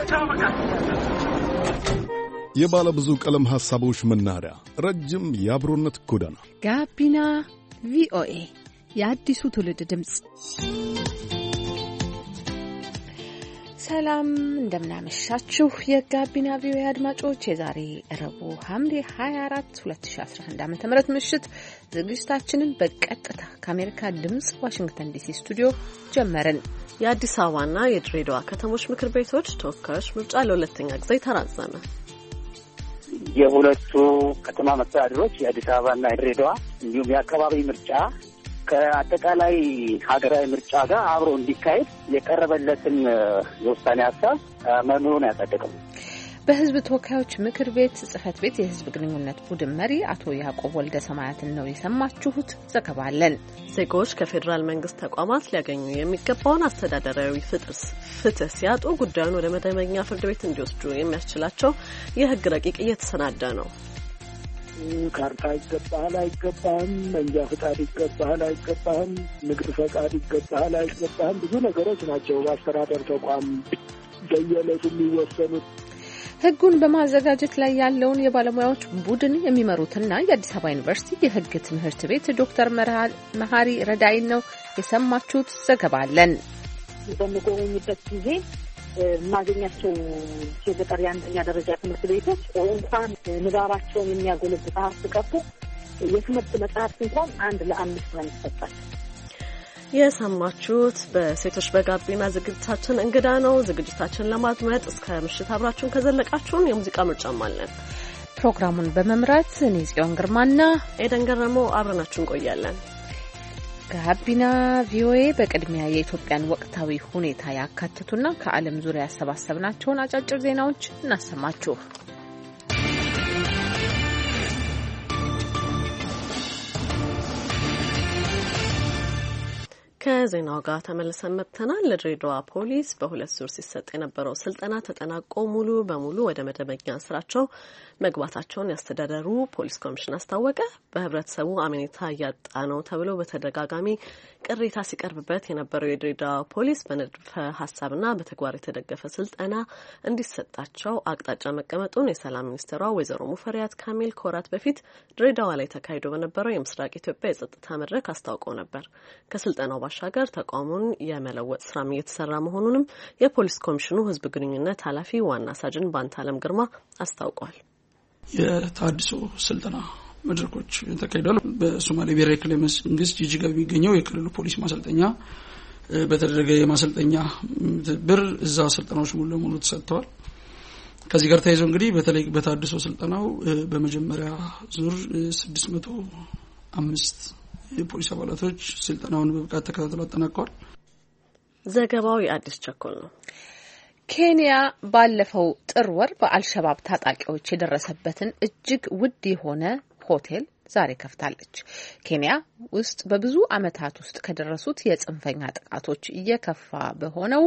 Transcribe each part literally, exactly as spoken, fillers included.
የባለ ብዙ ቀለም ሐሳቦች መናኸሪያ፣ ረጅም የአብሮነት ጎዳና ጋቢና ቪኦኤ የአዲሱ ትውልድ ድምጽ። ሰላም እንደምናመሻችሁ የጋቢና ቪኦኤ አድማጮች፣ የዛሬ ረቡዕ ሐምሌ ሃያ አራት ሁለት ሺህ አስራ አንድ ዓ.ም ምሽት ዝግጅታችንን በቀጥታ ከአሜሪካ ድምጽ ዋሽንግተን ዲሲ ስቱዲዮ ጀመርን። የአዲስ አበባና የድሬዳዋ ከተሞች ምክር ቤቶች ተወካዮች ምርጫ ለሁለተኛ ጊዜ ተራዘመ። የሁለቱ ከተማ መስተዳድሮች የአዲስ አበባና የድሬዳዋ እንዲሁም የአካባቢ ምርጫ ከአጠቃላይ ሀገራዊ ምርጫ ጋር አብሮ እንዲካሄድ የቀረበለትን የውሳኔ ሀሳብ መኖሩን ያጸደቀው በሕዝብ ተወካዮች ምክር ቤት ጽህፈት ቤት የሕዝብ ግንኙነት ቡድን መሪ አቶ ያዕቆብ ወልደ ሰማያትን ነው የሰማችሁት። ዘገባ አለን። ዜጎች ከፌዴራል መንግስት ተቋማት ሊያገኙ የሚገባውን አስተዳደራዊ ፍትህ ሲያጡ ጉዳዩን ወደ መደበኛ ፍርድ ቤት እንዲወስዱ የሚያስችላቸው የህግ ረቂቅ እየተሰናዳ ነው። ካርታ ይገባሃል አይገባህም፣ መንጃ ፈቃድ ይገባሃል አይገባህም፣ ንግድ ፈቃድ ይገባሃል አይገባህም፣ ብዙ ነገሮች ናቸው በአስተዳደር ተቋም በየዕለቱ የሚወሰኑት። ህጉን በማዘጋጀት ላይ ያለውን የባለሙያዎች ቡድን የሚመሩትና የአዲስ አበባ ዩኒቨርሲቲ የህግ ትምህርት ቤት ዶክተር መሀሪ ረዳይን ነው የሰማችሁት። ዘገባ አለን። በምጎበኝበት ጊዜ የማገኛቸው የገጠር የአንደኛ ደረጃ ትምህርት ቤቶች እንኳን ንባባቸውን የሚያጎለብት ሀብት ቀርቶ የትምህርት መጽሐፍት እንኳን አንድ ለአምስት ነው የሚሰጣል። የሰማችሁት በሴቶች በጋቢና ዝግጅታችን እንግዳ ነው። ዝግጅታችን ለማድመጥ እስከ ምሽት አብራችሁን ከዘለቃችሁን የሙዚቃ ምርጫም አለን። ፕሮግራሙን በመምራት እኔ ጽዮን ግርማና ኤደን ገረመው አብረናችሁ እንቆያለን። ጋቢና ቪኦኤ በቅድሚያ የኢትዮጵያን ወቅታዊ ሁኔታ ያካትቱና ከዓለም ዙሪያ ያሰባሰብናቸውን አጫጭር ዜናዎች እናሰማችሁ። ከዜናው ጋር ተመልሰን መጥተናል። ለድሬዳዋ ፖሊስ በሁለት ዙር ሲሰጥ የነበረው ስልጠና ተጠናቆ ሙሉ በሙሉ ወደ መደበኛ ስራቸው መግባታቸውን ያስተዳደሩ ፖሊስ ኮሚሽን አስታወቀ። በህብረተሰቡ አመኔታ እያጣ ነው ተብሎ በተደጋጋሚ ቅሬታ ሲቀርብበት የነበረው የድሬዳዋ ፖሊስ በንድፈ ሀሳብና በተግባር የተደገፈ ስልጠና እንዲሰጣቸው አቅጣጫ መቀመጡን የሰላም ሚኒስትሯ ወይዘሮ ሙፈሪያት ካሚል ከወራት በፊት ድሬዳዋ ላይ ተካሂዶ በነበረው የምስራቅ ኢትዮጵያ የጸጥታ መድረክ አስታውቀው ነበር። ከስልጠናው ባሻገር ተቋሙን የመለወጥ ስራም እየተሰራ መሆኑንም የፖሊስ ኮሚሽኑ ህዝብ ግንኙነት ኃላፊ ዋና ሳጅን ባንታለም ግርማ አስታውቀዋል። የታድሶ ስልጠና መድረኮች ተካሂደዋል። በሶማሌ ብሔራዊ ክልል መንግስት ጂጂጋ የሚገኘው የክልሉ ፖሊስ ማሰልጠኛ በተደረገ የማሰልጠኛ ብር እዛ ስልጠናዎች ሙሉ ለሙሉ ተሰጥተዋል። ከዚህ ጋር ተያይዞ እንግዲህ በተለይ በታድሶ ስልጠናው በመጀመሪያ ዙር ስድስት መቶ አምስት የፖሊስ አባላቶች ስልጠናውን በብቃት ተከታትለው አጠናቀዋል። ዘገባው የአዲስ ቸኮል ነው። ኬንያ ባለፈው ጥር ወር በአልሸባብ ታጣቂዎች የደረሰበትን እጅግ ውድ የሆነ ሆቴል ዛሬ ከፍታለች። ኬንያ ውስጥ በብዙ ዓመታት ውስጥ ከደረሱት የጽንፈኛ ጥቃቶች እየከፋ በሆነው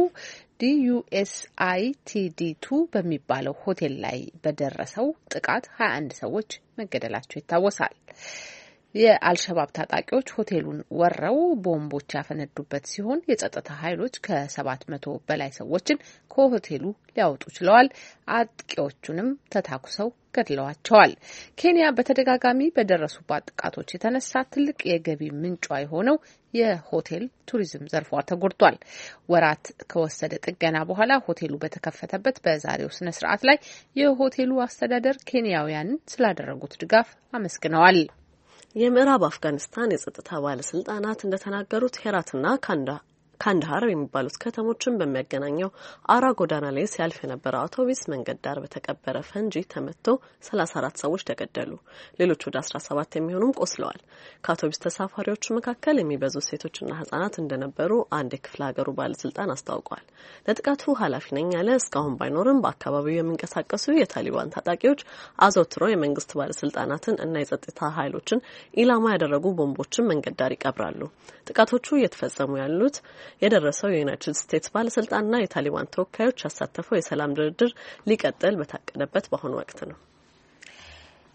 ዲዩኤስአይቲዲ ቱ በሚባለው ሆቴል ላይ በደረሰው ጥቃት ሀያ አንድ ሰዎች መገደላቸው ይታወሳል። የአልሸባብ ታጣቂዎች ሆቴሉን ወረው ቦምቦች ያፈነዱበት ሲሆን የጸጥታ ኃይሎች ከሰባት መቶ በላይ ሰዎችን ከሆቴሉ ሊያወጡ ችለዋል። አጥቂዎቹንም ተታኩሰው ገድለዋቸዋል። ኬንያ በተደጋጋሚ በደረሱባት ጥቃቶች የተነሳ ትልቅ የገቢ ምንጯ የሆነው የሆቴል ቱሪዝም ዘርፏ ተጎድቷል። ወራት ከወሰደ ጥገና በኋላ ሆቴሉ በተከፈተበት በዛሬው ስነ ስርዓት ላይ የሆቴሉ አስተዳደር ኬንያውያንን ስላደረጉት ድጋፍ አመስግነዋል። የምዕራብ አፍጋኒስታን የጸጥታ ባለስልጣናት እንደተናገሩት ሄራትና ካንዳ ካንዳሃር የሚባሉት ከተሞችን በሚያገናኘው አራ ጎዳና ላይ ሲያልፍ የነበረ አውቶቡስ መንገድ ዳር በተቀበረ ፈንጂ ተመትቶ ሰላሳ አራት ሰዎች ተገደሉ። ሌሎች ወደ አስራ ሰባት የሚሆኑም ቆስለዋል። ከአውቶቡስ ተሳፋሪዎቹ መካከል የሚበዙ ሴቶችና ህጻናት እንደነበሩ አንድ የክፍለ ሀገሩ ባለስልጣን አስታውቋል። ለጥቃቱ ኃላፊ ነኝ ያለ እስካሁን ባይኖርም በአካባቢው የሚንቀሳቀሱ የታሊባን ታጣቂዎች አዘውትሮ የመንግስት ባለስልጣናትን እና የጸጥታ ኃይሎችን ኢላማ ያደረጉ ቦምቦችን መንገድ ዳር ይቀብራሉ። ጥቃቶቹ እየተፈጸሙ ያሉት የደረሰው የዩናይትድ ስቴትስ ባለስልጣንና የታሊባን ተወካዮች ያሳተፈው የሰላም ድርድር ሊቀጥል በታቀደበት በአሁኑ ወቅት ነው።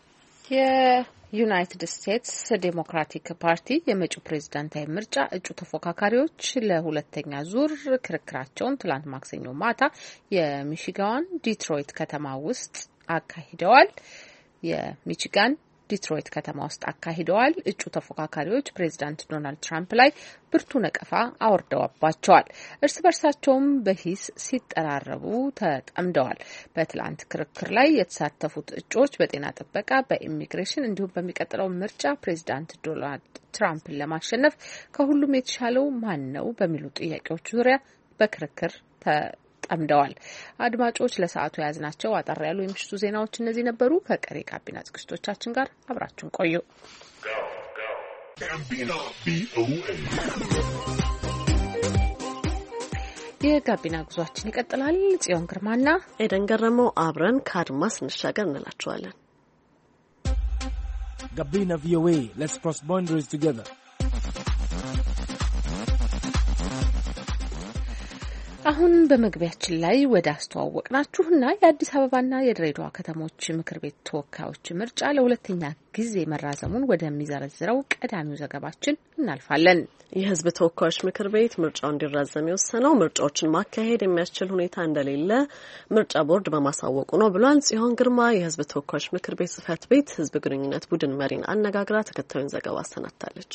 የዩናይትድ ስቴትስ ዴሞክራቲክ ፓርቲ የመጪው ፕሬዝዳንታዊ ምርጫ እጩ ተፎካካሪዎች ለሁለተኛ ዙር ክርክራቸውን ትላንት ማክሰኞ ማታ የሚቺጋን ዲትሮይት ከተማ ውስጥ አካሂደዋል። የሚቺጋን ዲትሮይት ከተማ ውስጥ አካሂደዋል። እጩ ተፎካካሪዎች ፕሬዚዳንት ዶናልድ ትራምፕ ላይ ብርቱ ነቀፋ አወርደዋባቸዋል። እርስ በርሳቸውም በሂስ ሲጠራረቡ ተጠምደዋል። በትላንት ክርክር ላይ የተሳተፉት እጩዎች በጤና ጥበቃ፣ በኢሚግሬሽን እንዲሁም በሚቀጥለው ምርጫ ፕሬዚዳንት ዶናልድ ትራምፕን ለማሸነፍ ከሁሉም የተሻለው ማን ነው በሚሉ ጥያቄዎች ዙሪያ በክርክር ጠምደዋል። አድማጮች ለሰዓቱ የያዝናቸው አጠር ያሉ የምሽቱ ዜናዎች እነዚህ ነበሩ። ከቀሪ ጋቢና ዝግጅቶቻችን ጋር አብራችሁን ቆዩ። የጋቢና ጉዟችን ይቀጥላል። ጽዮን ግርማና ኤደን ገረመው አብረን ከአድማስ እንሻገር እንላችኋለን። ጋቢና ቪኦኤ Let's cross boundaries together. አሁን በመግቢያችን ላይ ወደ አስተዋወቅናችሁና የአዲስ አበባና የድሬዳዋ ከተሞች ምክር ቤት ተወካዮች ምርጫ ለሁለተኛ ጊዜ መራዘሙን ወደሚዘረዝረው ቀዳሚው ዘገባችን እናልፋለን። የሕዝብ ተወካዮች ምክር ቤት ምርጫው እንዲራዘም የወሰነው ምርጫዎችን ማካሄድ የሚያስችል ሁኔታ እንደሌለ ምርጫ ቦርድ በማሳወቁ ነው ብሏል። ጽዮን ግርማ የሕዝብ ተወካዮች ምክር ቤት ጽሕፈት ቤት ሕዝብ ግንኙነት ቡድን መሪን አነጋግራ ተከታዩን ዘገባ አሰናድታለች።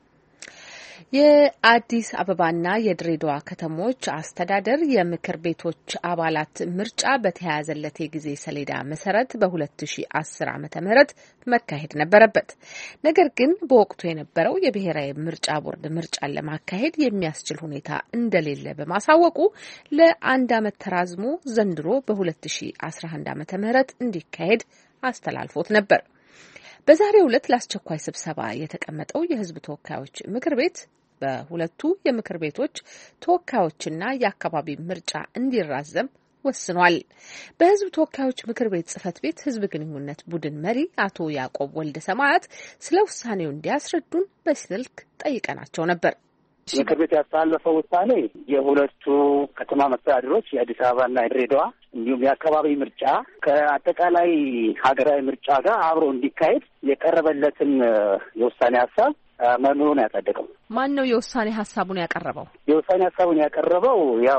የአዲስ አበባና የድሬዳዋ ከተሞች አስተዳደር የምክር ቤቶች አባላት ምርጫ በተያያዘለት የጊዜ ሰሌዳ መሰረት በሁለት ሺ አስር ዓመተ ምህረት መካሄድ ነበረበት። ነገር ግን በወቅቱ የነበረው የብሔራዊ ምርጫ ቦርድ ምርጫን ለማካሄድ የሚያስችል ሁኔታ እንደሌለ በማሳወቁ ለአንድ ዓመት ተራዝሞ ዘንድሮ በሁለት ሺ አስራ አንድ ዓመተ ምህረት እንዲካሄድ አስተላልፎት ነበር። በዛሬው ዕለት ለአስቸኳይ ስብሰባ የተቀመጠው የሕዝብ ተወካዮች ምክር ቤት በሁለቱ የምክር ቤቶች ተወካዮችና የአካባቢ ምርጫ እንዲራዘም ወስኗል። በሕዝብ ተወካዮች ምክር ቤት ጽሕፈት ቤት ሕዝብ ግንኙነት ቡድን መሪ አቶ ያዕቆብ ወልደ ሰማያት ስለ ውሳኔው እንዲያስረዱን በስልክ ጠይቀናቸው ነበር። ምክር ቤት ያስተላለፈው ውሳኔ የሁለቱ ከተማ መስተዳድሮች የአዲስ አበባና የድሬዳዋ እንዲሁም የአካባቢ ምርጫ ከአጠቃላይ ሀገራዊ ምርጫ ጋር አብሮ እንዲካሄድ የቀረበለትን የውሳኔ ሀሳብ መኖሩን ያጸደቀው። ማን ነው የውሳኔ ሀሳቡን ያቀረበው? የውሳኔ ሀሳቡን ያቀረበው ያው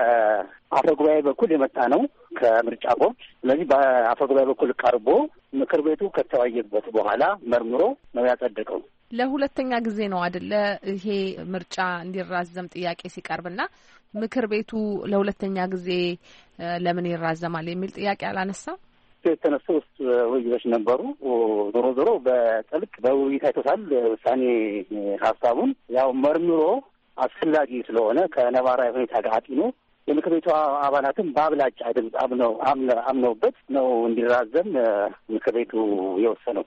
በአፈ ጉባኤ በኩል የመጣ ነው ከምርጫ ቦርድ። ስለዚህ በአፈ ጉባኤ በኩል ቀርቦ ምክር ቤቱ ከተወያየበት በኋላ መርምሮ ነው ያጸደቀው። ለሁለተኛ ጊዜ ነው አይደለ? ይሄ ምርጫ እንዲራዘም ጥያቄ ሲቀርብና ምክር ቤቱ ለሁለተኛ ጊዜ ለምን ይራዘማል የሚል ጥያቄ አላነሳም? የተነሱ ውስጥ ውይይቶች ነበሩ። ዞሮ ዞሮ በጥልቅ በውይይት አይቶታል። ውሳኔ ሀሳቡን ያው መርምሮ አስፈላጊ ስለሆነ ከነባራዊ ሁኔታ ጋር አጢኖ የምክር ቤቱ አባላትም በአብላጫ ድምፅ አምነው አምነውበት ነው እንዲራዘም ምክር ቤቱ የወሰነው።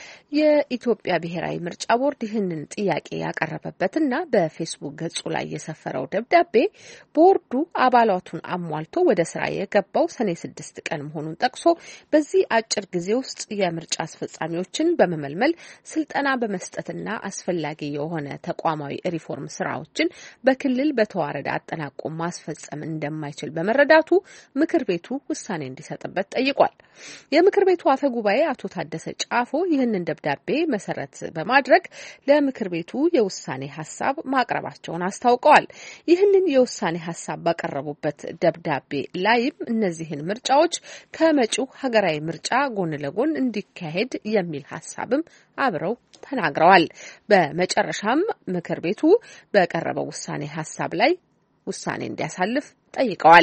የኢትዮጵያ ብሔራዊ ምርጫ ቦርድ ይህንን ጥያቄ ያቀረበበትና በፌስቡክ ገጹ ላይ የሰፈረው ደብዳቤ ቦርዱ አባላቱን አሟልቶ ወደ ስራ የገባው ሰኔ ስድስት ቀን መሆኑን ጠቅሶ በዚህ አጭር ጊዜ ውስጥ የምርጫ አስፈጻሚዎችን በመመልመል ስልጠና በመስጠትና አስፈላጊ የሆነ ተቋማዊ ሪፎርም ስራዎችን በክልል በተዋረደ አጠናቆ ማስፈጸም እንደማይችል በመረዳቱ ምክር ቤቱ ውሳኔ እንዲሰጥበት ጠይቋል። የምክር ቤቱ አፈ ጉባኤ አቶ ታደሰ ጫፎ ይህንን ደብዳቤ መሰረት በማድረግ ለምክር ቤቱ የውሳኔ ሀሳብ ማቅረባቸውን አስታውቀዋል። ይህንን የውሳኔ ሀሳብ ባቀረቡበት ደብዳቤ ላይም እነዚህን ምርጫዎች ከመጪው ሀገራዊ ምርጫ ጎን ለጎን እንዲካሄድ የሚል ሀሳብም አብረው ተናግረዋል። በመጨረሻም ምክር ቤቱ በቀረበው ውሳኔ ሀሳብ ላይ ውሳኔ እንዲያሳልፍ ጠይቀዋል።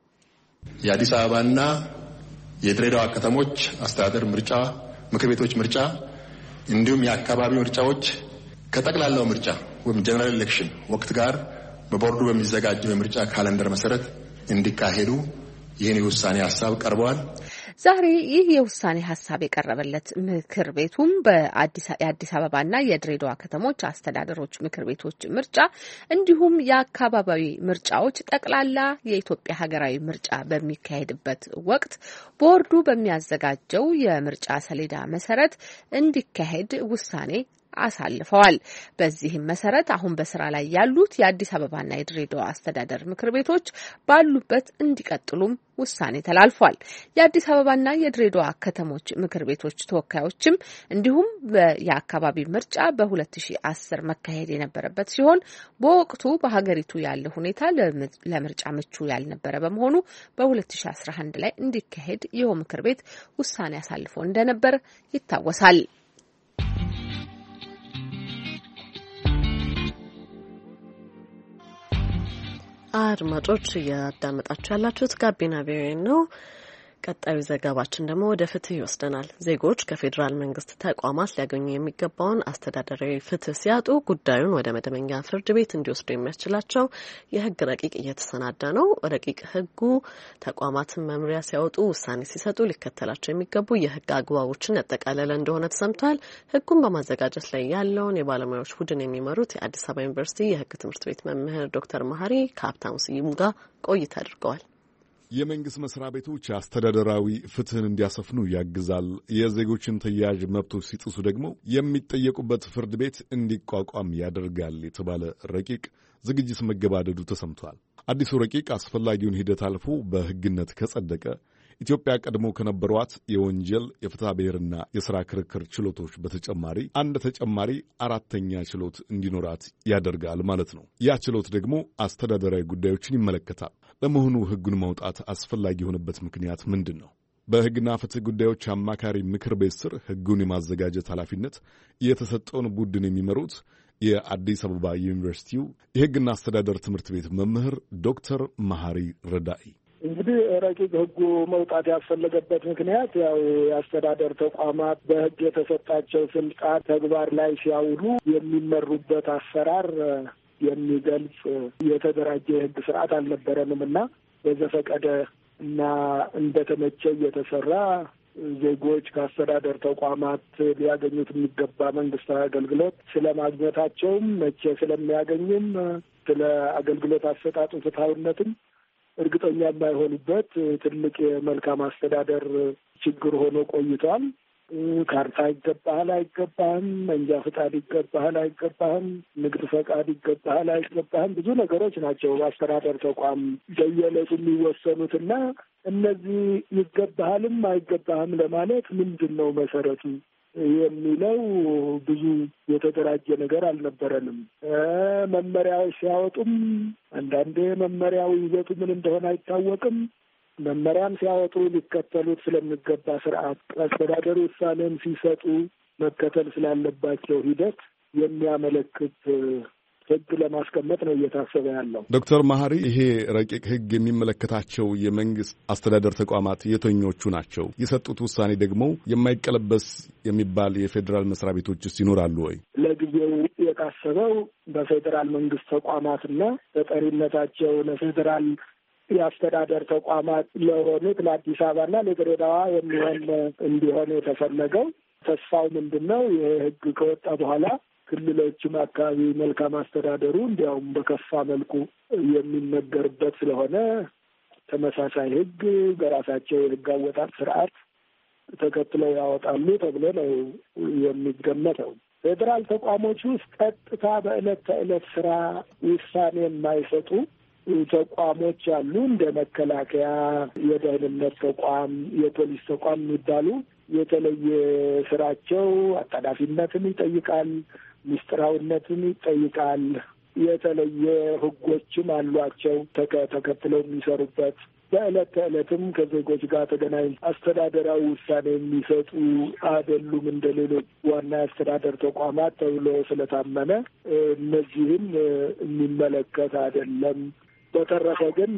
የአዲስ አበባና የድሬዳዋ ከተሞች አስተዳደር ምርጫ ምክር ቤቶች ምርጫ እንዲሁም የአካባቢ ምርጫዎች ከጠቅላላው ምርጫ ወይም ጀነራል ኤሌክሽን ወቅት ጋር በቦርዱ በሚዘጋጀው የምርጫ ካሌንደር መሰረት እንዲካሄዱ ይህን የውሳኔ ሀሳብ ቀርበዋል። ዛሬ ይህ የውሳኔ ሀሳብ የቀረበለት ምክር ቤቱም በአዲስ አበባና የድሬዳዋ ከተሞች አስተዳደሮች ምክር ቤቶች ምርጫ እንዲሁም የአካባቢያዊ ምርጫዎች ጠቅላላ የኢትዮጵያ ሀገራዊ ምርጫ በሚካሄድበት ወቅት ቦርዱ በሚያዘጋጀው የምርጫ ሰሌዳ መሰረት እንዲካሄድ ውሳኔ አሳልፈዋል። በዚህም መሰረት አሁን በስራ ላይ ያሉት የአዲስ አበባና የድሬዳዋ አስተዳደር ምክር ቤቶች ባሉበት እንዲቀጥሉም ውሳኔ ተላልፏል። የአዲስ አበባና የድሬዳዋ ከተሞች ምክር ቤቶች ተወካዮችም እንዲሁም የአካባቢ ምርጫ በሁለት ሺህ አስር መካሄድ የነበረበት ሲሆን በወቅቱ በሀገሪቱ ያለ ሁኔታ ለምርጫ ምቹ ያልነበረ በመሆኑ በሁለት ሺህ አስራ አንድ ላይ እንዲካሄድ ይኸው ምክር ቤት ውሳኔ አሳልፎ እንደነበር ይታወሳል። አድማጮች እያዳመጣችሁ ያላችሁት ጋቢና ቪኦኤ ነው። ቀጣዩ ዘገባችን ደግሞ ወደ ፍትህ ይወስደናል። ዜጎች ከፌዴራል መንግስት ተቋማት ሊያገኙ የሚገባውን አስተዳደራዊ ፍትህ ሲያጡ ጉዳዩን ወደ መደበኛ ፍርድ ቤት እንዲወስዱ የሚያስችላቸው የህግ ረቂቅ እየተሰናዳ ነው። ረቂቅ ህጉ ተቋማትን መምሪያ ሲያወጡ፣ ውሳኔ ሲሰጡ ሊከተላቸው የሚገቡ የህግ አግባቦችን ያጠቃለለ እንደሆነ ተሰምቷል። ህጉን በማዘጋጀት ላይ ያለውን የባለሙያዎች ቡድን የሚመሩት የአዲስ አበባ ዩኒቨርሲቲ የህግ ትምህርት ቤት መምህር ዶክተር መሀሪ ከሀብታሙ ስዩም ጋር ቆይታ አድርገዋል። የመንግስት መስሪያ ቤቶች አስተዳደራዊ ፍትህን እንዲያሰፍኑ ያግዛል። የዜጎችን ተያያዥ መብቶች ሲጥሱ ደግሞ የሚጠየቁበት ፍርድ ቤት እንዲቋቋም ያደርጋል የተባለ ረቂቅ ዝግጅት መገባደዱ ተሰምቷል። አዲሱ ረቂቅ አስፈላጊውን ሂደት አልፎ በህግነት ከጸደቀ ኢትዮጵያ ቀድሞ ከነበሯት የወንጀል የፍትሐ ብሔርና የሥራ ክርክር ችሎቶች በተጨማሪ አንድ ተጨማሪ አራተኛ ችሎት እንዲኖራት ያደርጋል ማለት ነው። ያ ችሎት ደግሞ አስተዳደራዊ ጉዳዮችን ይመለከታል። ለመሆኑ ህጉን ማውጣት አስፈላጊ የሆነበት ምክንያት ምንድን ነው? በህግና ፍትህ ጉዳዮች አማካሪ ምክር ቤት ስር ህጉን የማዘጋጀት ኃላፊነት የተሰጠውን ቡድን የሚመሩት የአዲስ አበባ ዩኒቨርሲቲው የህግና አስተዳደር ትምህርት ቤት መምህር ዶክተር መሀሪ ረዳኢ እንግዲህ ረቂቅ ህጉ መውጣት ያስፈለገበት ምክንያት ያው የአስተዳደር ተቋማት በህግ የተሰጣቸው ስልጣን ተግባር ላይ ሲያውሉ የሚመሩበት አሰራር የሚገልጽ የተደራጀ የህግ ስርዓት አልነበረንም እና በዘፈቀደ እና እንደተመቸ እየተሰራ ዜጎች ከአስተዳደር ተቋማት ሊያገኙት የሚገባ መንግስታዊ አገልግሎት ስለማግኘታቸውም መቼ ስለሚያገኙም ስለ አገልግሎት አሰጣጡ ፍትሐዊነትም እርግጠኛ የማይሆኑበት ትልቅ የመልካም አስተዳደር ችግር ሆኖ ቆይቷል። ካርታ ይገባሃል አይገባህም፣ መንጃ ፍቃድ ይገባሃል አይገባህም፣ ንግድ ፈቃድ ይገባሃል አይገባህም፣ ብዙ ነገሮች ናቸው በአስተዳደር ተቋም በየዕለቱ የሚወሰኑትና እነዚህ ይገባሃልም አይገባህም ለማለት ምንድን ነው መሰረቱ የሚለው ብዙ የተደራጀ ነገር አልነበረንም። መመሪያዎች ሲያወጡም አንዳንዴ መመሪያው ይዘቱ ምን እንደሆነ አይታወቅም። መመሪያም ሲያወጡ ሊከተሉት ስለሚገባ ስርዓት፣ አስተዳደር ውሳኔም ሲሰጡ መከተል ስላለባቸው ሂደት የሚያመለክት ህግ ለማስቀመጥ ነው እየታሰበ ያለው። ዶክተር መሀሪ ይሄ ረቂቅ ህግ የሚመለከታቸው የመንግስት አስተዳደር ተቋማት የትኞቹ ናቸው? የሰጡት ውሳኔ ደግሞ የማይቀለበስ የሚባል የፌዴራል መስሪያ ቤቶችስ ይኖራሉ ወይ? ለጊዜው የታሰበው በፌዴራል መንግስት ተቋማትና ተጠሪነታቸው ለፌዴራል የአስተዳደር ተቋማት ለሆኑት ለአዲስ አበባና ለድሬዳዋ የሚሆን እንዲሆን የተፈለገው ተስፋው ምንድን ነው? ይሄ ህግ ከወጣ በኋላ ክልሎችም አካባቢ መልካም አስተዳደሩ እንዲያውም በከፋ መልኩ የሚነገርበት ስለሆነ ተመሳሳይ ህግ በራሳቸው የህግ አወጣጥ ስርዓት ተከትለው ያወጣሉ ተብሎ ነው የሚገመተው። ፌዴራል ተቋሞች ውስጥ ቀጥታ በዕለት ተዕለት ስራ ውሳኔ የማይሰጡ ተቋሞች አሉ። እንደ መከላከያ፣ የደህንነት ተቋም፣ የፖሊስ ተቋም የሚባሉ የተለየ ስራቸው አጣዳፊነትን ይጠይቃል፣ ምስጢራዊነትን ይጠይቃል። የተለየ ህጎችም አሏቸው ተከትለው የሚሰሩበት። በዕለት ተዕለትም ከዜጎች ጋር ተገናኝ አስተዳደራዊ ውሳኔ የሚሰጡ አይደሉም እንደ ሌሎች ዋና የአስተዳደር ተቋማት ተብሎ ስለታመነ እነዚህም የሚመለከት አይደለም። በተረፈ ግን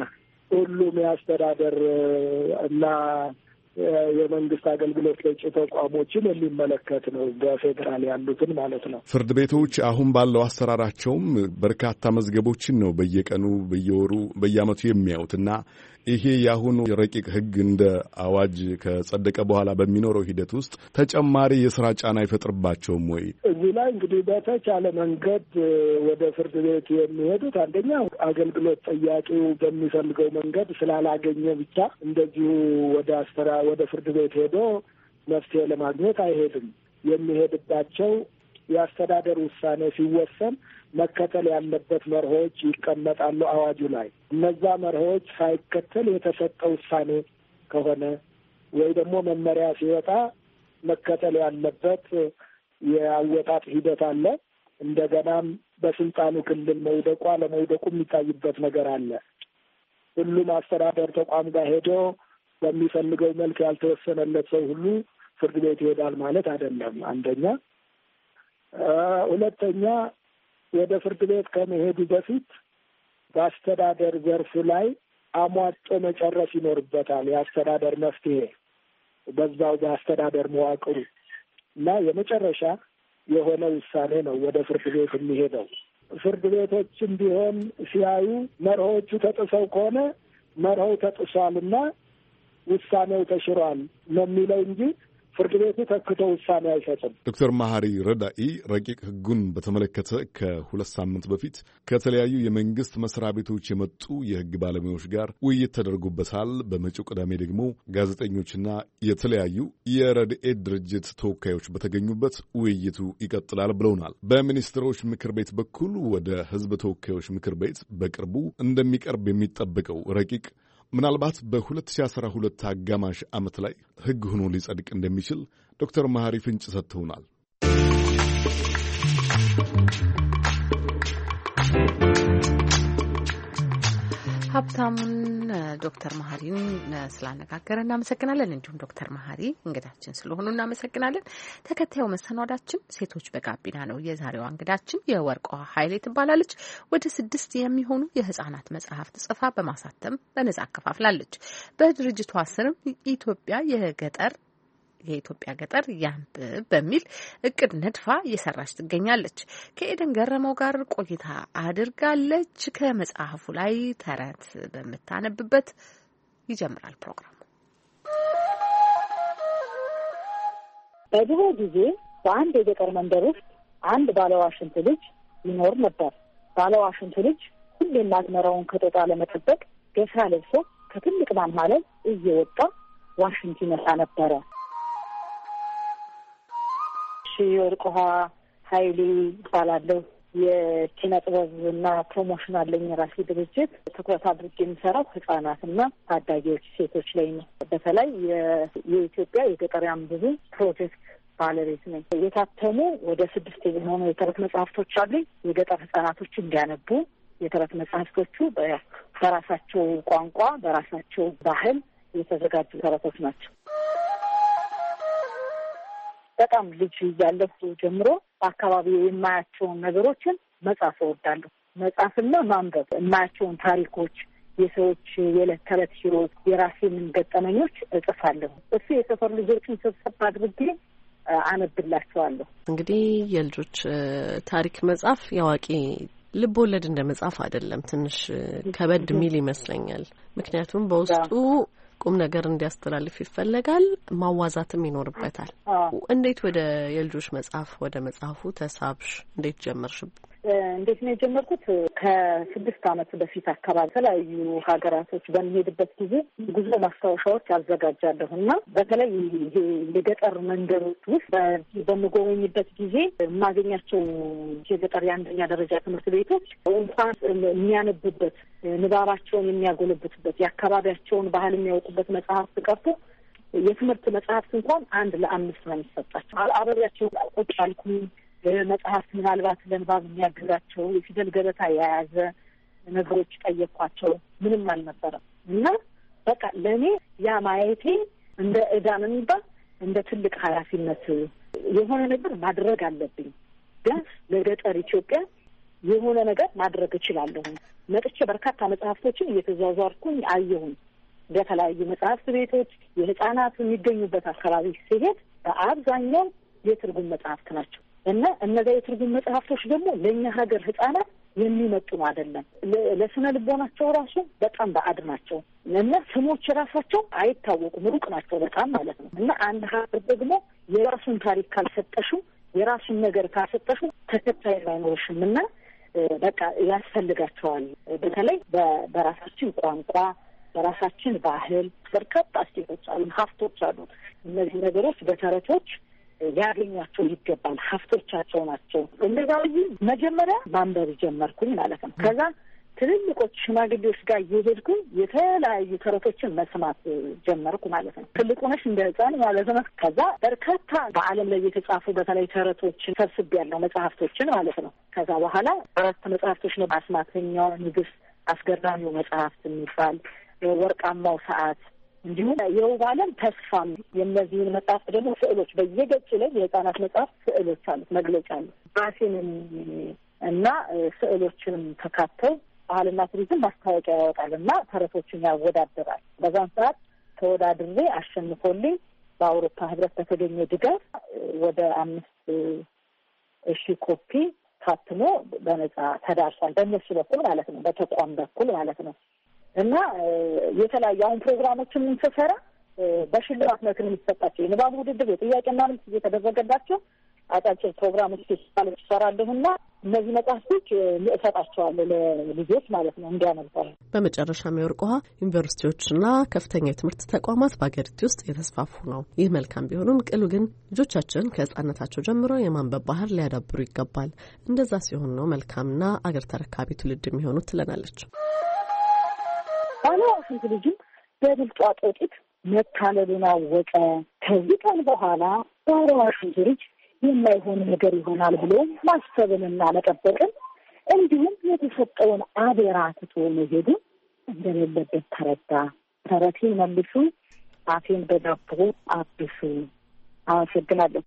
ሁሉም የአስተዳደር እና የመንግስት አገልግሎት ሰጪ ተቋሞችን የሚመለከት ነው፣ በፌዴራል ያሉትን ማለት ነው። ፍርድ ቤቶች አሁን ባለው አሰራራቸውም በርካታ መዝገቦችን ነው በየቀኑ በየወሩ በየዓመቱ የሚያዩትና ይሄ የአሁኑ ረቂቅ ህግ እንደ አዋጅ ከጸደቀ በኋላ በሚኖረው ሂደት ውስጥ ተጨማሪ የስራ ጫና አይፈጥርባቸውም ወይ? እዚህ ላይ እንግዲህ በተቻለ መንገድ ወደ ፍርድ ቤት የሚሄዱት አንደኛ አገልግሎት ጠያቂው በሚፈልገው መንገድ ስላላገኘ ብቻ እንደዚሁ ወደ አስተራ ወደ ፍርድ ቤት ሄዶ መፍትሄ ለማግኘት አይሄድም። የሚሄድባቸው የአስተዳደር ውሳኔ ሲወሰን መከተል ያለበት መርሆች ይቀመጣሉ አዋጁ ላይ። እነዛ መርሆች ሳይከተል የተሰጠ ውሳኔ ከሆነ ወይ ደግሞ መመሪያ ሲወጣ መከተል ያለበት የአወጣጥ ሂደት አለ። እንደገናም በስልጣኑ ክልል መውደቁ አለመውደቁ የሚታይበት ነገር አለ። ሁሉም አስተዳደር ተቋም ጋር ሄዶ በሚፈልገው መልክ ያልተወሰነለት ሰው ሁሉ ፍርድ ቤት ይሄዳል ማለት አይደለም። አንደኛ። ሁለተኛ ወደ ፍርድ ቤት ከመሄዱ በፊት በአስተዳደር ዘርፍ ላይ አሟጦ መጨረስ ይኖርበታል። የአስተዳደር መፍትሄ በዛው በአስተዳደር መዋቅሩ እና የመጨረሻ የሆነ ውሳኔ ነው ወደ ፍርድ ቤት የሚሄደው። ፍርድ ቤቶችም ቢሆን ሲያዩ መርሆቹ ተጥሰው ከሆነ መርሆው ተጥሷልና ውሳኔው ተሽሯል ነው የሚለው እንጂ ፍርድ ቤቱ ተክቶ ውሳኔ አይሰጥም። ዶክተር መሐሪ ረዳኢ ረቂቅ ሕጉን በተመለከተ ከሁለት ሳምንት በፊት ከተለያዩ የመንግስት መስሪያ ቤቶች የመጡ የሕግ ባለሙያዎች ጋር ውይይት ተደርጎበታል። በመጪው ቅዳሜ ደግሞ ጋዜጠኞችና የተለያዩ የረድኤት ድርጅት ተወካዮች በተገኙበት ውይይቱ ይቀጥላል ብለውናል። በሚኒስትሮች ምክር ቤት በኩል ወደ ሕዝብ ተወካዮች ምክር ቤት በቅርቡ እንደሚቀርብ የሚጠበቀው ረቂቅ ምናልባት በሁለት ሺህ አስራ ሁለት አጋማሽ ዓመት ላይ ሕግ ሆኖ ሊጸድቅ እንደሚችል ዶክተር መሐሪ ፍንጭ ሰጥተውናል። ሀብታሙን ዶክተር መሐሪን ስላነጋገረ እናመሰግናለን። እንዲሁም ዶክተር መሐሪ እንግዳችን ስለሆኑ እናመሰግናለን። ተከታዩ መሰናዳችን ሴቶች በጋቢና ነው። የዛሬዋ እንግዳችን የወርቋ ኃይሌ ትባላለች። ወደ ስድስት የሚሆኑ የህጻናት መጽሐፍት ጽፋ በማሳተም በነጻ አከፋፍላለች። በድርጅቷ ስርም ኢትዮጵያ የገጠር የኢትዮጵያ ገጠር ያንብብ በሚል እቅድ ነድፋ እየሰራች ትገኛለች። ከኤደን ገረመው ጋር ቆይታ አድርጋለች። ከመጽሐፉ ላይ ተረት በምታነብበት ይጀምራል ፕሮግራሙ። በድሮ ጊዜ በአንድ የገጠር መንደር ውስጥ አንድ ባለዋሽንት ልጅ ይኖር ነበር። ባለዋሽንት ልጅ ሁሌም አዝመራውን ከጦጣ ለመጠበቅ ገሳ ለብሶ ከትልቅ ማማ ላይ እየወጣ ዋሽንት ይመታ ነበረ። ወርቋ ኃይሌ ይባላለሁ። የኪነ ጥበብና ፕሮሞሽን አለኝ የራሴ ድርጅት። ትኩረት አድርጌ የሚሰራው ህጻናትና ታዳጊዎች ሴቶች ላይ ነው። በተለይ የኢትዮጵያ የገጠር ያንብቡ ፕሮጀክት ባለቤት ነኝ። የታተሙ ወደ ስድስት የሚሆኑ የተረት መጽሐፍቶች አሉኝ። የገጠር ህጻናቶች እንዲያነቡ የተረት መጽሐፍቶቹ በራሳቸው ቋንቋ በራሳቸው ባህል የተዘጋጁ ተረቶች ናቸው። በጣም ልጅ እያለሁ ጀምሮ በአካባቢ የማያቸውን ነገሮችን መጻፍ እወዳለሁ። መጻፍና ማንበብ፣ የማያቸውን ታሪኮች፣ የሰዎች የዕለት ተዕለት ህይወት፣ የራሴን ገጠመኞች እጽፋለሁ። እሱ የሰፈር ልጆችን ስብሰባ አድርጌ አነብላቸዋለሁ። እንግዲህ የልጆች ታሪክ መጻፍ ያዋቂ ልብ ወለድ እንደ መጻፍ አይደለም። ትንሽ ከበድ ሚል ይመስለኛል። ምክንያቱም በውስጡ ቁም ነገር እንዲያስተላልፍ ይፈለጋል። ማዋዛትም ይኖርበታል። እንዴት ወደ የልጆች መጽሐፍ ወደ መጽሐፉ ተሳብሽ? እንዴት ጀመርሽ? እንዴት ነው የጀመርኩት? ከስድስት ዓመት በፊት አካባቢ የተለያዩ ሀገራቶች በሚሄድበት ጊዜ ጉዞ ማስታወሻዎች አዘጋጃለሁ እና በተለይ የገጠር መንደሮች ውስጥ በምጎበኝበት ጊዜ የማገኛቸው የገጠር የአንደኛ ደረጃ ትምህርት ቤቶች እንኳን የሚያነቡበት ንባባቸውን የሚያጎለብቱበት የአካባቢያቸውን ባህል የሚያውቁበት መጽሐፍት ቀርቶ የትምህርት መጽሐፍት እንኳን አንድ ለአምስት ነው የሚሰጣቸው። አብሬያቸው ቁጭ አልኩኝ። መጽሐፍት ምናልባት ለንባብ የሚያግዛቸው የፊደል ገበታ የያዘ ነገሮች ጠየኳቸው። ምንም አልነበረም እና በቃ ለእኔ ያ ማየቴ እንደ ዕዳ ነው የሚባል እንደ ትልቅ ኃላፊነት የሆነ ነገር ማድረግ አለብኝ። ቢያንስ ለገጠር ኢትዮጵያ የሆነ ነገር ማድረግ እችላለሁ። መጥቼ በርካታ መጽሐፍቶችን እየተዟዟርኩኝ አየሁኝ። በተለያዩ መጽሐፍት ቤቶች የህፃናት የሚገኙበት አካባቢ ሲሄድ በአብዛኛው የትርጉም መጽሐፍት ናቸው እና እነዚያ የትርጉም መጽሐፍቶች ደግሞ ለእኛ ሀገር ህፃናት የሚመጡን አይደለም። ለስነ ልቦናቸው ራሱ በጣም ባዕድ ናቸው እና ስሞች ራሳቸው አይታወቁም፣ ሩቅ ናቸው በጣም ማለት ነው። እና አንድ ሀገር ደግሞ የራሱን ታሪክ ካልሰጠሽው፣ የራሱን ነገር ካልሰጠሽው ተከታይ አይኖርሽም እና በቃ ያስፈልጋቸዋል። በተለይ በራሳችን ቋንቋ በራሳችን ባህል በርካታ እሴቶች አሉ፣ ሀብቶች አሉ። እነዚህ ነገሮች በተረቶች ሊያገኟቸው ይገባል። ሀብቶቻቸው ናቸው። እንደዛ መጀመሪያ ማንበብ ጀመርኩኝ ማለት ነው። ከዛ ትልልቆች ሽማግሌዎች ጋር እየሄድኩ የተለያዩ ተረቶችን መስማት ጀመርኩ ማለት ነው። ትልቁ ነሽ እንደ ሕፃን ማለት ነው። ከዛ በርካታ በዓለም ላይ የተጻፉ በተለይ ተረቶችን ሰብስቤያለሁ፣ መጽሐፍቶችን ማለት ነው። ከዛ በኋላ አራት መጽሐፍቶች ነው። አስማተኛው ንግሥት፣ አስገራሚው መጽሐፍት የሚባል ወርቃማው ሰዓት፣ እንዲሁም የውብ ዓለም ተስፋም። የእነዚህን መጽሐፍት ደግሞ ስዕሎች በየገጹ ላይ የህፃናት መጽሐፍ ስዕሎች አሉት፣ መግለጫ አሉት። ራሴንም እና ስዕሎችንም ተካተው ባህልና ቱሪዝም ማስታወቂያ ያወጣል እና ተረቶችን ያወዳደራል። በዛን ሰዓት ተወዳድሬ አሸንፎልኝ በአውሮፓ ህብረት በተገኘ ድጋፍ ወደ አምስት ሺህ ኮፒ ታትሞ በነጻ ተዳርሷል። በእነሱ በኩል ማለት ነው፣ በተቋም በኩል ማለት ነው። እና የተለያዩ አሁን ፕሮግራሞችን የምንሰራ በሽልማት መልክ የሚሰጣቸው የንባብ ውድድር፣ የጥያቄና መልስ እየተደረገላቸው አጫጭር ፕሮግራሞች ሲባሎች ይሰራለሁና እነዚህ መጽሐፍቶች እሰጣቸዋለሁ ለልጆች ማለት ነው እንዲያነባሉ። በመጨረሻም የወርቅ ውሃ ዩኒቨርሲቲዎችና ከፍተኛ የትምህርት ተቋማት በአገሪቱ ውስጥ የተስፋፉ ነው። ይህ መልካም ቢሆንም ቅሉ ግን ልጆቻችን ከህጻነታቸው ጀምሮ የማንበብ ባህል ሊያዳብሩ ይገባል። እንደዛ ሲሆን ነው መልካምና አገር ተረካቢ ትውልድ የሚሆኑት ትለናለች። ባለዋሽንት ልጅም በብልጧ ጦጢት መታለሉን አወቀ። ከዚህ ቀን በኋላ ባለዋሽንት ልጅ የማይሆን ነገር ይሆናል ብሎ ማሰብንና መጠበቅን እንዲሁም የተሰጠውን አደራ ትቶ መሄዱን እንደሌለበት ተረዳ። ተረቴን መልሱ፣ አፌን በዳቦ አብሱ። አመሰግናለሁ።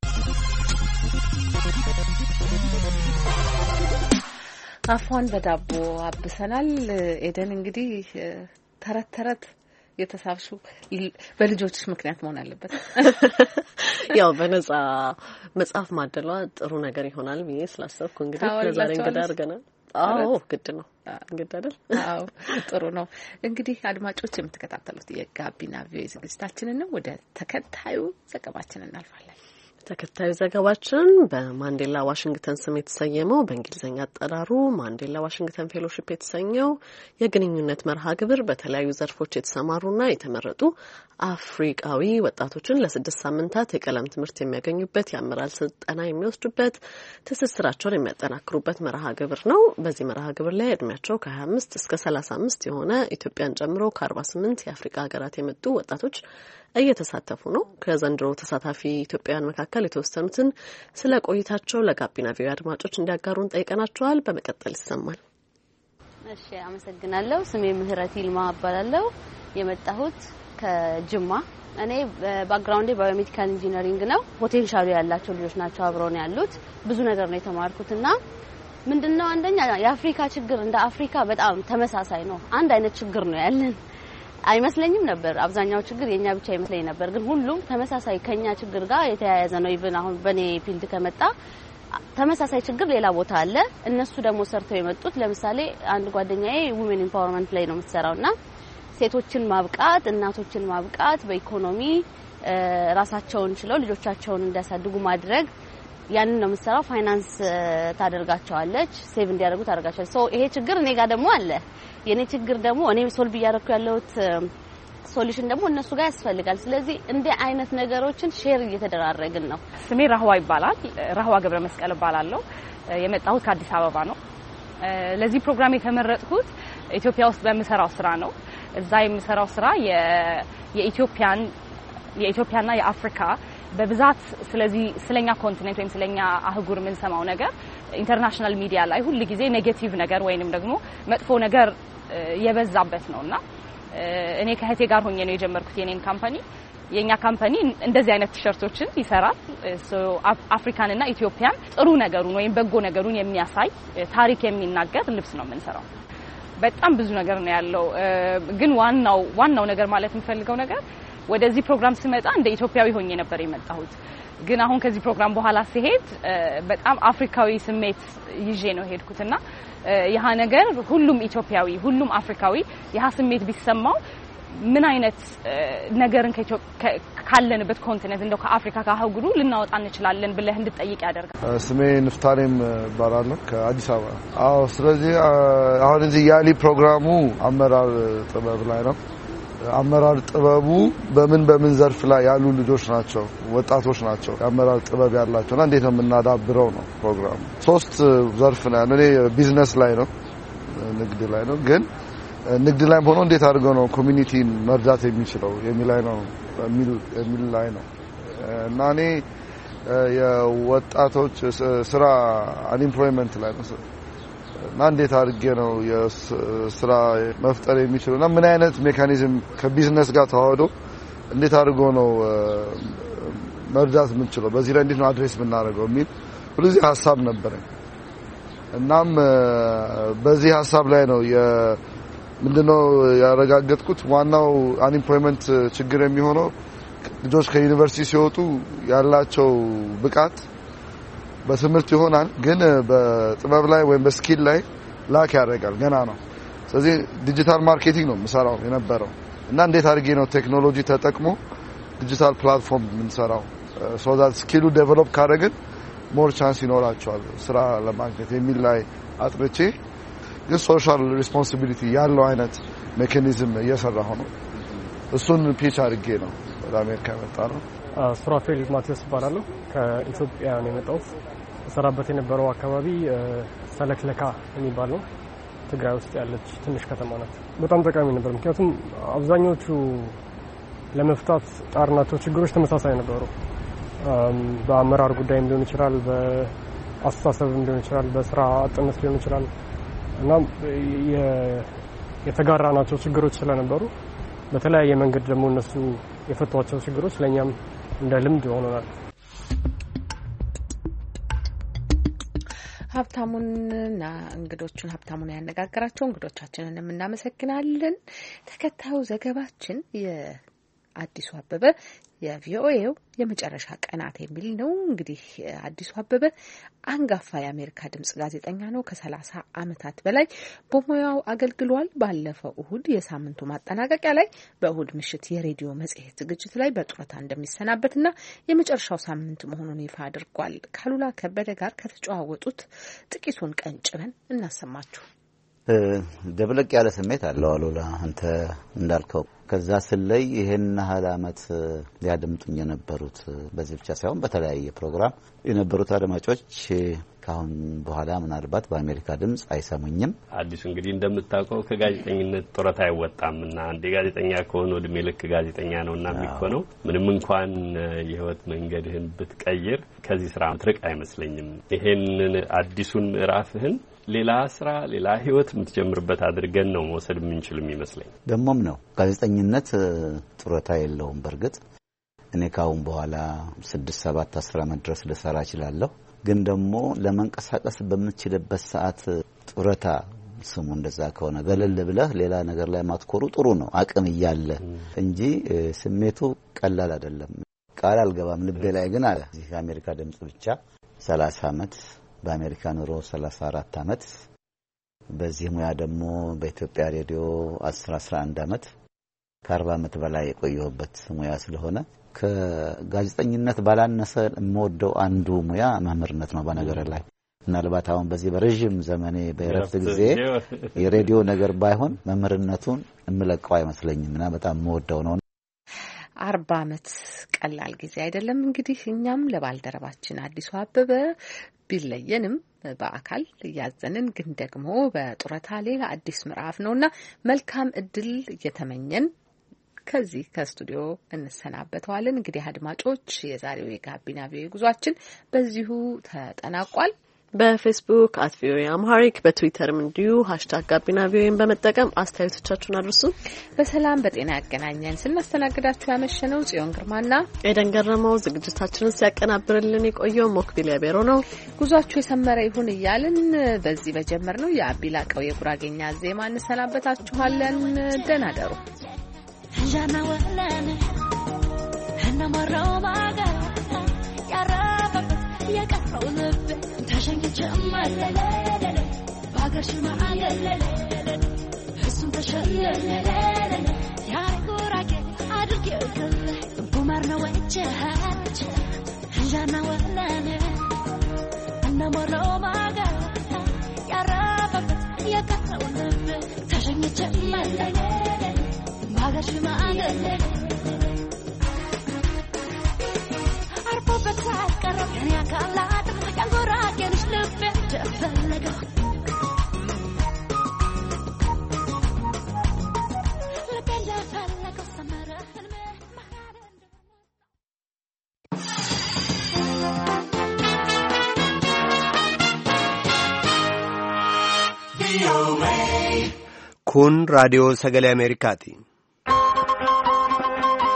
አፏን በዳቦ አብሰናል። ኤደን እንግዲህ ተረት ተረት የተሳብሹ በልጆችሽ ምክንያት መሆን አለበት። ያው በነጻ መጽሐፍ ማደሏ ጥሩ ነገር ይሆናል ብዬ ስላሰብኩ እንግዲህ ለዛሬ እንግዳ አድርገናል። አዎ ግድ ነው ግድ አይደል? አዎ ጥሩ ነው። እንግዲህ አድማጮች የምትከታተሉት የጋቢና ቪኦኤ ዝግጅታችንን ነው። ወደ ተከታዩ ዘገባችን እናልፋለን። ተከታዩ ዘገባችን በማንዴላ ዋሽንግተን ስም የተሰየመው በእንግሊዝኛ አጠራሩ ማንዴላ ዋሽንግተን ፌሎሺፕ የተሰኘው የግንኙነት መርሃ ግብር በተለያዩ ዘርፎች የተሰማሩና የተመረጡ አፍሪካዊ ወጣቶችን ለስድስት ሳምንታት የቀለም ትምህርት የሚያገኙበት፣ የአመራር ስልጠና የሚወስዱበት፣ ትስስራቸውን የሚያጠናክሩበት መርሃ ግብር ነው። በዚህ መርሃ ግብር ላይ እድሜያቸው ከሀያ አምስት እስከ ሰላሳ አምስት የሆነ ኢትዮጵያን ጨምሮ ከአርባ ስምንት የአፍሪካ ሀገራት የመጡ ወጣቶች እየተሳተፉ ነው። ከዘንድሮ ተሳታፊ ኢትዮጵያውያን መካከል የተወሰኑትን ስለ ቆይታቸው ለጋቢና ቪኦኤ አድማጮች እንዲያጋሩን ጠይቀናቸዋል። በመቀጠል ይሰማል። እሺ፣ አመሰግናለሁ። ስሜ ምህረት ይልማ እባላለሁ። የመጣሁት ከጅማ። እኔ ባክግራውንዴ ባዮሜዲካል ኢንጂነሪንግ ነው። ፖቴንሻሉ ያላቸው ልጆች ናቸው አብረውን ያሉት። ብዙ ነገር ነው የተማርኩትና ምንድነው አንደኛ የአፍሪካ ችግር እንደ አፍሪካ በጣም ተመሳሳይ ነው። አንድ አይነት ችግር ነው ያለን አይመስለኝም ነበር። አብዛኛው ችግር የኛ ብቻ ይመስለኝ ነበር፣ ግን ሁሉም ተመሳሳይ ከኛ ችግር ጋር የተያያዘ ነው። ኢቭን አሁን በኔ ፊልድ ከመጣ ተመሳሳይ ችግር ሌላ ቦታ አለ። እነሱ ደግሞ ሰርተው የመጡት ለምሳሌ አንድ ጓደኛዬ ውሜን ኢምፓወርመንት ላይ ነው የምትሰራውና ሴቶችን ማብቃት፣ እናቶችን ማብቃት፣ በኢኮኖሚ ራሳቸውን ችለው ልጆቻቸውን እንዲያሳድጉ ማድረግ ያንን ነው የምትሰራው። ፋይናንስ ታደርጋቸዋለች፣ ሴቭ እንዲያደርጉ ታደርጋቸዋለች። ሶ ይሄ ችግር እኔ ጋር ደግሞ አለ። የኔ ችግር ደግሞ እኔ ሶልቭ እያደረኩ ያለሁት ሶሉሽን ደግሞ እነሱ ጋር ያስፈልጋል። ስለዚህ እንደ አይነት ነገሮችን ሼር እየተደራረግን ነው። ስሜ ራህዋ ይባላል። ራህዋ ገብረ መስቀል እባላለሁ። የመጣሁት ከአዲስ አበባ ነው። ለዚህ ፕሮግራም የተመረጥኩት ኢትዮጵያ ውስጥ በምሰራው ስራ ነው። እዛ የምሰራው ስራ የኢትዮጵያን የኢትዮጵያና የአፍሪካ በብዛት ስለዚህ ስለኛ ኮንቲኔንት ወይም ስለኛ አህጉር ምን ሰማው ነገር ኢንተርናሽናል ሚዲያ ላይ ሁሉ ጊዜ ኔጌቲቭ ነገር ወይንም ደግሞ መጥፎ ነገር የበዛበት ነውና እኔ ከህቴ ጋር ሆኜ ነው የጀመርኩት የኔን ካምፓኒ። የኛ ካምፓኒ እንደዚህ አይነት ቲሸርቶችን ይሰራል። ሶ አፍሪካንና ኢትዮጵያን ጥሩ ነገሩን ወይም በጎ ነገሩን የሚያሳይ ታሪክ የሚናገር ልብስ ነው የምንሰራው። በጣም ብዙ ነገር ነው ያለው። ግን ዋናው ዋናው ነገር ማለት የምፈልገው ነገር ወደዚህ ፕሮግራም ስመጣ እንደ ኢትዮጵያዊ ሆኜ ነበር የመጣሁት። ግን አሁን ከዚህ ፕሮግራም በኋላ ሲሄድ በጣም አፍሪካዊ ስሜት ይዤ ነው ሄድኩትና ያ ነገር ሁሉም ኢትዮጵያዊ ሁሉም አፍሪካዊ ያ ስሜት ቢሰማው ምን አይነት ነገርን ካለንበት ኮንቲኔንት እንደው ከአፍሪካ ከአህጉሩ ልናወጣ እንችላለን ብለህ እንድትጠይቅ ያደርጋል። ስሜ ንፍታኔም ባራለሁ ከአዲስ አበባ። አዎ፣ ስለዚህ አሁን እዚህ ያሊ ፕሮግራሙ አመራር ጥበብ ላይ ነው። አመራር ጥበቡ በምን በምን ዘርፍ ላይ ያሉ ልጆች ናቸው ወጣቶች ናቸው አመራር ጥበብ ያላቸውና እንዴት ነው የምናዳብረው ነው ፕሮግራሙ ሶስት ዘርፍ ነው እኔ ቢዝነስ ላይ ነው ንግድ ላይ ነው ግን ንግድ ላይ ሆኖ እንዴት አድርገው ነው ኮሚኒቲን መርዳት የሚችለው የሚል ላይ ነው የሚል ላይ ነው እና እኔ የወጣቶች ስራ አንኤምፕሎይመንት ላይ ነው እና እንዴት አድርጌ ነው የስራ መፍጠር የሚችለውና ምን አይነት ሜካኒዝም ከቢዝነስ ጋር ተዋህዶ እንዴት አድርጎ ነው መርዳት የምንችለው በዚህ ላይ እንዴት ነው አድሬስ የምናደርገው የሚል ሁሉዚህ ሐሳብ ነበረኝ እናም በዚህ ሐሳብ ላይ ነው ምንድነው ያረጋግጥኩት ዋናው አንኤምፕሎይመንት ችግር የሚሆነው ልጆች ከዩኒቨርሲቲ ሲወጡ ያላቸው ብቃት በትምህርት ይሆናል ግን በጥበብ ላይ ወይም በስኪል ላይ ላክ ያደርጋል ገና ነው ስለዚህ ዲጂታል ማርኬቲንግ ነው መሰራው የነበረው እና እንዴት አድርጌ ነው ቴክኖሎጂ ተጠቅሞ ዲጂታል ፕላትፎርም ምንሰራው so that skill develop ካደረግን more chance ይኖራቸዋል ስራ ለማግኘት የሚል ላይ አጥርቼ ግን ሶሻል ሪስፖንሲቢሊቲ ያለው አይነት ሜካኒዝም እየሰራሁ ነው እሱን ፒች አድርጌ ነው ወደ አሜሪካ መጣ ነው ሱራፌል ማቲያስ ይባላል ከኢትዮጵያ ነው የመጣሁት ሰራበት የነበረው አካባቢ ሰለክለካ የሚባል ነው ትግራይ ውስጥ ያለች ትንሽ ከተማ ናት በጣም ጠቃሚ ነበር ምክንያቱም አብዛኞቹ ለመፍታት ጣርናቸው ችግሮች ተመሳሳይ ነበሩ በአመራር ጉዳይም ሊሆን ይችላል በአስተሳሰብም ሊሆን ይችላል በስራ አጥነት ሊሆን ይችላል እና የተጋራናቸው ችግሮች ስለነበሩ በተለያየ መንገድ ደግሞ እነሱ የፈቷቸው ችግሮች ለኛም እንደ ልምድ ሆነናል ሀብታሙንና እንግዶቹን ሀብታሙን ያነጋገራቸው እንግዶቻችንን እናመሰግናለን ተከታዩ ዘገባችን የአዲሱ አበበ የቪኦኤው የመጨረሻ ቀናት የሚል ነው እንግዲህ አዲሱ አበበ አንጋፋ የአሜሪካ ድምጽ ጋዜጠኛ ነው ከሰላሳ አመታት በላይ በሙያው አገልግሏል ባለፈው እሁድ የሳምንቱ ማጠናቀቂያ ላይ በእሁድ ምሽት የሬዲዮ መጽሔት ዝግጅት ላይ በጡረታ እንደሚሰናበትና የመጨረሻው ሳምንት መሆኑን ይፋ አድርጓል ካሉላ ከበደ ጋር ከተጨዋወጡት ጥቂቱን ቀንጭበን እናሰማችሁ ደብለቅ ያለ ስሜት አለው አሉላ አንተ እንዳልከው ከዛ ስለይ ይሄን ያህል አመት ሊያደምጡኝ የነበሩት በዚህ ብቻ ሳይሆን በተለያየ ፕሮግራም የነበሩት አድማጮች ካሁን በኋላ ምናልባት በአሜሪካ ድምጽ አይሰሙኝም አዲሱ እንግዲህ እንደምታውቀው ከጋዜጠኝነት ጡረታ አይወጣምና አንዴ ጋዜጠኛ ከሆነ ወድሜ ልክ ጋዜጠኛ ነውና የሚኮነው ምንም እንኳን የህይወት መንገድህን ብትቀይር ከዚህ ስራ ትርቅ አይመስለኝም ይሄንን አዲሱን ራፍህን ሌላ ስራ ሌላ ህይወት የምትጀምርበት አድርገን ነው መውሰድ የምንችልም ይመስለኝ ደሞም ነው ጋዜጠኝነት ጡረታ የለውም በርግጥ እኔ ካሁን በኋላ ስድስት ሰባት አስር አመት ድረስ ልሰራ እችላለሁ ግን ደግሞ ለመንቀሳቀስ በምትችልበት ሰዓት ጡረታ ስሙ እንደዛ ከሆነ ገለል ብለህ ሌላ ነገር ላይ ማትኮሩ ጥሩ ነው አቅም ይያለ እንጂ ስሜቱ ቀላል አይደለም ቃል አልገባም ልቤ ላይ ግን አለ እዚህ አሜሪካ ድምጽ ብቻ ሰላሳ አመት በአሜሪካ ኑሮ ሰላሳ አራት አመት በዚህ ሙያ ደግሞ በኢትዮጵያ ሬዲዮ አስር አስራ አንድ አመት ከአርባ አመት በላይ የቆየሁበት ሙያ ስለሆነ ከጋዜጠኝነት ባላነሰ የምወደው አንዱ ሙያ መምህርነት ነው በነገር ላይ ምናልባት አሁን በዚህ በረጅም ዘመኔ በእረፍት ጊዜ የሬዲዮ ነገር ባይሆን መምህርነቱን እምለቀው አይመስለኝም እና በጣም የምወደው ነው አርባ አመት ቀላል ጊዜ አይደለም እንግዲህ እኛም ለባልደረባችን አዲሱ አበበ ቢለየንም በአካል ያዘንን ግን ደግሞ በጡረታ ሌላ አዲስ ምዕራፍ ነውና መልካም እድል እየተመኘን ከዚህ ከስቱዲዮ እንሰናበተዋለን እንግዲህ አድማጮች የዛሬው የጋቢና ቪኦኤ ጉዟችን በዚሁ ተጠናቋል በፌስቡክ አት ቪኦኤ አምሃሪክ በትዊተርም እንዲሁ ሃሽታግ ጋቢና ቪኦኤን በመጠቀም አስተያየቶቻችሁን አድርሱ በሰላም በጤና ያገናኘን ስናስተናግዳችሁ ያመሸነው ጽዮን ግርማና ኤደን ገረመው ዝግጅታችንን ሲያቀናብርልን የቆየው ሞክቢል ያቤሮ ነው ጉዟችሁ የሰመረ ይሁን እያልን በዚህ በጀመርነው የአቢላቀው የጉራጌኛ ዜማ እንሰናበታችኋለን ደህና ደሩ ጃና ወላነ እና ማራማጋ ያራበት የቀረው ልብ ተሸንግቼ ማለለለ ባገር ሽማ አለለለ እሱም ተሸለለለ ያርጉራጌ አድርጌው ከለ ቡማር ነው ወጨሃች ጃና ወላነ እና ማራማጋ ያራበት የቀረው ልብ ተሸንግቼ ማለለለ ሽማግሌ አርፎበት ሳይቀረብ የኔ አካላት ያንጎራገርሽ ልቤ ተፈለገው ልቤ እንደፈለገው ሰመረ ህልሜ kun raadiyoo sagalee Ameerikaati.